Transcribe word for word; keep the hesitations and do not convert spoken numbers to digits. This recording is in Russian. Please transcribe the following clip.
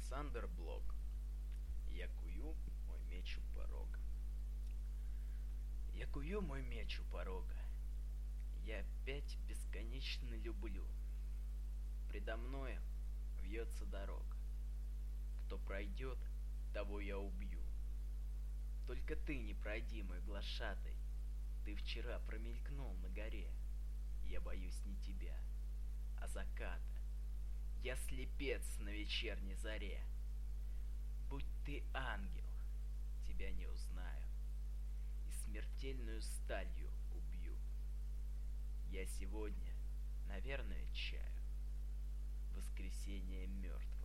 Александр Блок. Я кую мой меч у порога. Я кую мой меч у порога. Я опять бесконечно люблю. Предо мною вьется дорога. Кто пройдет, того я убью. Только ты, непройдимый глашатай, ты вчера промелькнул на горе. Я боюсь не тебя, а заката. Я слепец на вечерней заре. Будь ты ангел, тебя не узнаю, и смертельную сталью убью. Я сегодня, наверное, чаю воскресение мертвых.